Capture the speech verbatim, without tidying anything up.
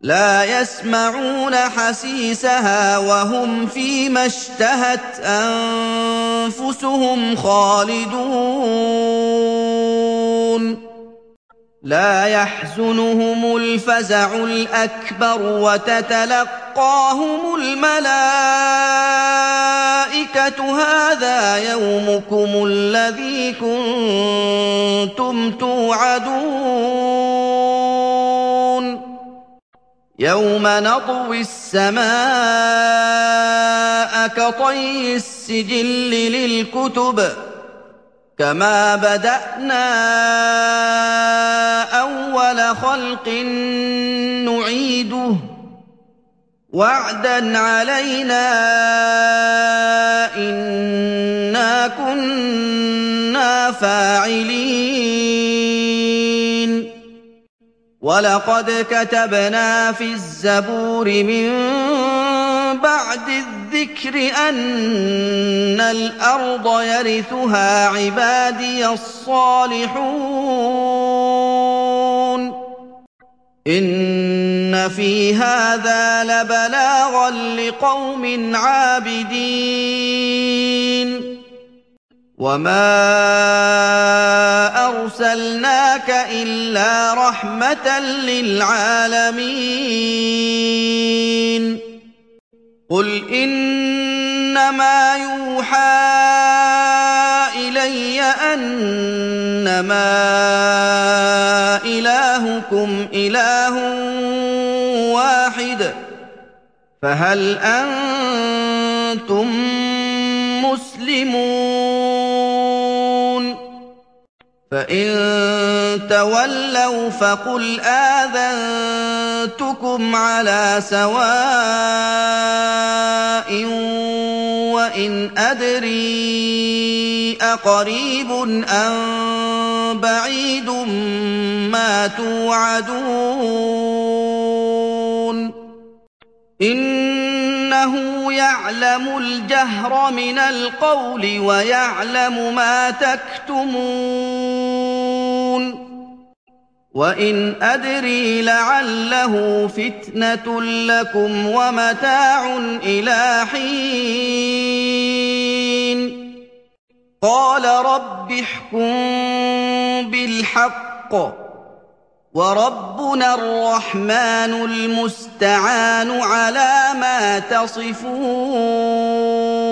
لَا يَسْمَعُونَ حَسِيسَهَا وَهُمْ فِيمَا اشْتَهَتْ أَنفُسُهُمْ خَالِدُونَ لَا يَحْزُنُهُمُ الْفَزَعُ الْأَكْبَرُ وَتَتَلَقَّاهُمُ الْمَلَائِكَةُ هَٰذَا يَوْمُكُمُ الَّذِي كُنتُمْ تُوعَدُونَ يَوْمَ نَطْوِي السَّمَاءَ كَطَيِّ السِّجِلِّ لِلْكُتُبِ كَمَا بَدَأْنَا أَوَّلَ خَلْقٍ نُّعِيدُهُ ۚ وَعْدًا عَلَيْنَا ۚ إِنَّا كُنَّا فَاعِلِينَ وَلَقَدْ كَتَبْنَا فِي الزَّبُورِ مِن بَعْدِ الذِّكْرِ أَنَّ الْأَرْضَ يَرِثُهَا عِبَادِيَ الصَّالِحُونَ إِنَّ فِي هَٰذَا لَبَلَاغًا لِّقَوْمٍ عَابِدِينَ وَمَا أَرْسَلْنَاكَ إِلَّا رَحْمَةً لِّلْعَالَمِينَ قُلْ إِنَّمَا يُوحَىٰ إِلَيَّ أَنَّمَا إِلَٰهُكُمْ إِلَٰهٌ وَاحِدٌ فَهَلْ أَنتُم مُّسْلِمُونَ فَإِن تَوَلَّوْا فَقُلْ آذَنتُكُمْ عَلَىٰ سَوَاءٍ وَإِنْ أَدْرِي أَقَرِيبٌ أَم بَعِيدٌ مَّا تُوعَدُونَ إِنَّهُ يَعْلَمُ الْجَهْرَ مِنَ الْقَوْلِ وَيَعْلَمُ مَا تَكْتُمُونَ وَإِنْ أَدْرِي لَعَلَّهُ فِتْنَةٌ لَّكُمْ وَمَتَاعٌ إِلَىٰ حِينٍ قَالَ رَبِّ احْكُم بِالْحَقِّ وَرَبُّنَا الرَّحْمَٰنُ الْمُسْتَعَانُ عَلَىٰ مَا تَصِفُونَ